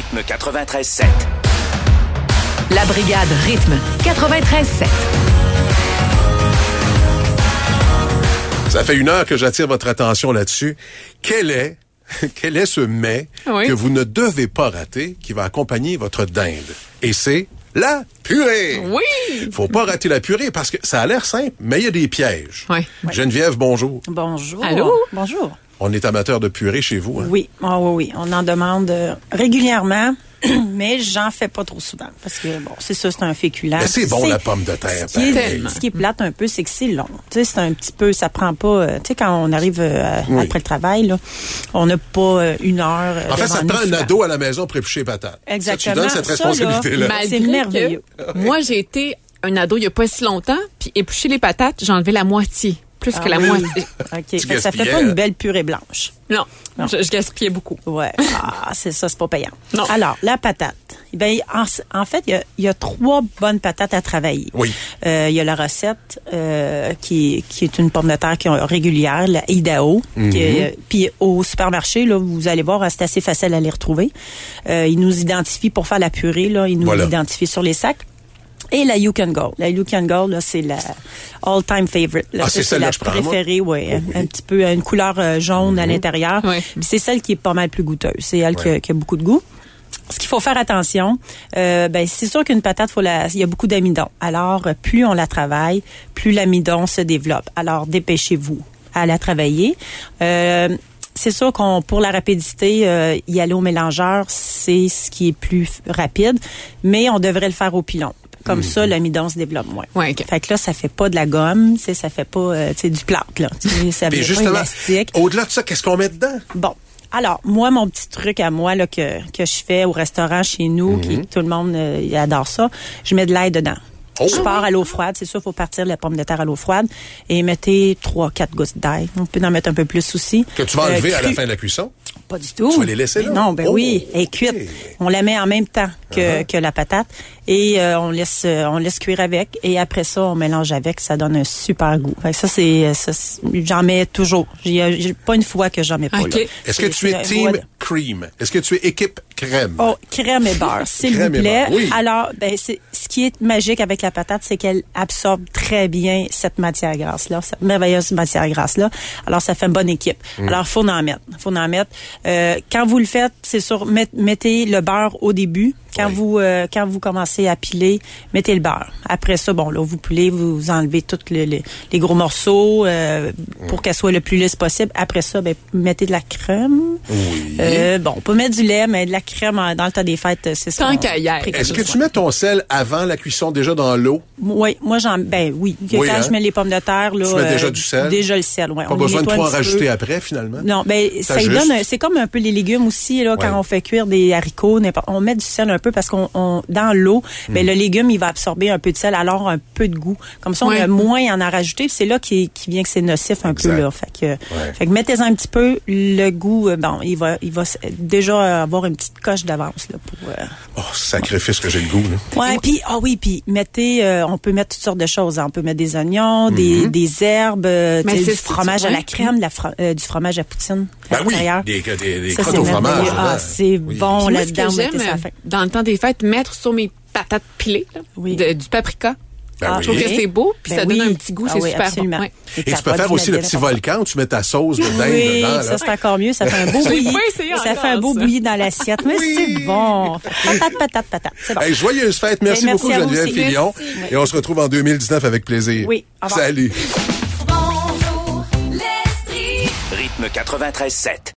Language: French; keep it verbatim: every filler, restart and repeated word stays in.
Rythme quatre-vingt-treize sept. La brigade Rythme quatre-vingt-treize sept. Ça fait une heure que j'attire votre attention là-dessus. Quel est, quel est ce mets oui. que vous ne devez pas rater qui va accompagner votre dinde? Et c'est la purée! Oui! Faut pas rater la purée parce que ça a l'air simple, mais il y a des pièges. Oui. Geneviève, bonjour. Bonjour. Allô? Bonjour. On est amateur de purée chez vous, hein? Oui, oh, oui, oui. On en demande euh, régulièrement, mais j'en fais pas trop souvent. Parce que, bon, c'est ça, c'est un féculent. Mais c'est bon, la pomme de terre. Ce qui, est, pareil. ce qui est plate un peu, c'est que c'est long. Tu sais, c'est un petit peu, ça prend pas, euh, tu sais, quand on arrive euh, Oui. après le travail, là, on n'a pas euh, une heure. euh, En fait, ça devant te prend nous un souvent. ado à la maison pour éplucher les patates. Exactement. Ça, tu donnes cette Ça, là, responsabilité-là. Malgré C'est merveilleux. que Moi, j'ai été un ado il y a pas si longtemps, puis éplucher les patates, j'ai enlevé la moitié. Plus Ah que la oui. moitié. OK. Fait que ça fait gaspillais, pas une hein? belle purée blanche. Non, Non. Je, je gaspillais beaucoup. Ouais. Ah, c'est ça, c'est pas payant. Non. Alors, la patate. Eh bien, en, en fait, il y a, il y a trois bonnes patates à travailler. Oui. Euh, il y a la recette euh, qui, qui est une pomme de terre qui est régulière, la Idaho. Mhm. qui est- euh, Puis au supermarché, là, vous allez voir, c'est assez facile à les retrouver. Euh, ils nous identifient pour faire la purée, là, ils nous Voilà. identifient sur les sacs. Et la You Can Go. La You Can Go, là, c'est la all-time favorite. Là. Ah, c'est celle-là la que je prends, moi? préférée, ouais, Oh, un, oui. un petit peu, une couleur euh, jaune à l'intérieur. Oui. Puis c'est celle qui est pas mal plus goûteuse. C'est elle qui, a, Ouais. qui a beaucoup de goût. Ce qu'il faut faire attention, euh, ben c'est sûr qu'une patate, faut la, il y a beaucoup d'amidon. Alors, euh, plus on la travaille, plus l'amidon se développe. Alors, dépêchez-vous à la travailler. Euh, c'est sûr qu'on, pour la rapidité, euh, y aller au mélangeur, c'est ce qui est plus f- rapide, mais on devrait le faire au pilon. Comme ça, l'amidon se développe moins. Ouais, ok. Fait que là, ça fait pas de la gomme, tu sais, ça fait pas, euh, tu sais, du plâtre, là. Tu sais, ça Puis fait pas justement, élastique. au-delà de ça, qu'est-ce qu'on met dedans? Bon. Alors, moi, mon petit truc à moi là que, que je fais au restaurant chez nous, qui tout le monde euh, il adore ça, je mets de l'ail dedans. Oh. Je pars à l'eau froide, c'est sûr, il faut partir la pomme de terre à l'eau froide et mettez trois, quatre gouttes d'ail. On peut en mettre un peu plus aussi. Que tu vas Euh, enlever à la cru. fin de la cuisson? Pas du tout. Tu vas les laisser là? Mais non, ben Oh, oui, elle est cuite. ok. On la met en même temps que, Uh-huh. que la patate et euh, on laisse euh, on laisse cuire avec et après ça on mélange avec, ça donne un super goût. Fait que ça c'est ça, c'est- j'en mets toujours. J'ai, j'ai pas une fois que j'en mets pas. Ok. Là. Est-ce que C'est- tu es c'est- team voilà. cream? Est-ce que tu es équipe crème? Oh, crème et beurre, s'il Crème vous et plaît. beurre, oui. Alors, ben, c'est, ce qui est magique avec la patate, c'est qu'elle absorbe très bien cette matière grasse-là, cette merveilleuse matière grasse-là. Alors, ça fait une bonne équipe. Mm. Alors, faut en mettre. Faut en mettre. Euh, quand vous le faites, c'est sûr, met- mettez le beurre au début. Quand Oui. vous euh, quand vous commencez à piler, mettez le beurre. Après ça, bon, là, vous pilez, vous enlevez tous les, les, les gros morceaux euh, pour qu'elle soit le plus lisse possible. Après ça, ben, mettez de la crème. Oui. Euh, bon, on peut mettre du lait, mais de la crème en- dans le temps des fêtes, c'est ça. Tant qu'à y être. Est-ce que tu mets ton sel avant la cuisson déjà dans l'eau? Oui, moi j'en ben oui, que Oui, quand hein? je mets les pommes de terre là, Tu mets déjà euh, du sel? Déjà le sel, ouais. Pas On besoin de nettoie trop un en petit rajouter peu. après, finalement? Non, ben ça lui juste. donne un- c'est comme un peu les légumes aussi là quand Ouais. on fait cuire des haricots, n'importe- on met du sel un peu parce qu'on on, dans l'eau, ben Hmm. le légume il va absorber un peu de sel alors un peu de goût. Comme ça on Ouais. a moins à en rajouter, puis c'est là qui qui vient que c'est nocif un Exact. peu là. Fait que fait que mettez-en un petit peu, le goût euh, bon, il va il va s- déjà avoir une petite coche d'avance là pour euh, Oh, sacrifice que j'ai le goût, là. Ouais, puis ah oui, puis mettez, euh, on peut mettre toutes sortes de choses. hein. On peut mettre des oignons, des, des herbes, euh, Mais tu sais, c'est- du fromage c'est- à la ouais. crème, de la fro- euh, du fromage à poutine à Ben oui, l'intérieur. des, des, des Ça, crottes c'est au fromage. merveilleux. Ah, dedans. c'est Oui. bon Moi, ce là-dedans. que j'aime, mettez ça à la euh, fin. dans le temps des fêtes, mettre sur mes patates pilées là, Oui. de- du paprika. Ben Ah, oui. Je trouve que c'est beau, puis Ben ça donne oui. un petit goût, Ah c'est oui, super absolument. bon. Ouais. Les Et tu peux carottes, faire aussi le madeleine, petit n'importe volcan, tu mets ta sauce de dinde quoi. Oui, dedans. ça Là. c'est encore mieux. Ça fait un beau J'ai bouilli. pas essayé Ça fait un encore, beau ça. bouilli dans l'assiette. Mais Oui. c'est bon. Patate, patate, patate. C'est bon. Hey, joyeuse fête. Merci, Ben, merci beaucoup, à vous Geneviève aussi. Filion. Merci. Et on se retrouve en deux mille dix-neuf avec plaisir. Oui, au revoir. Salut. Rythme quatre-vingt-treize sept.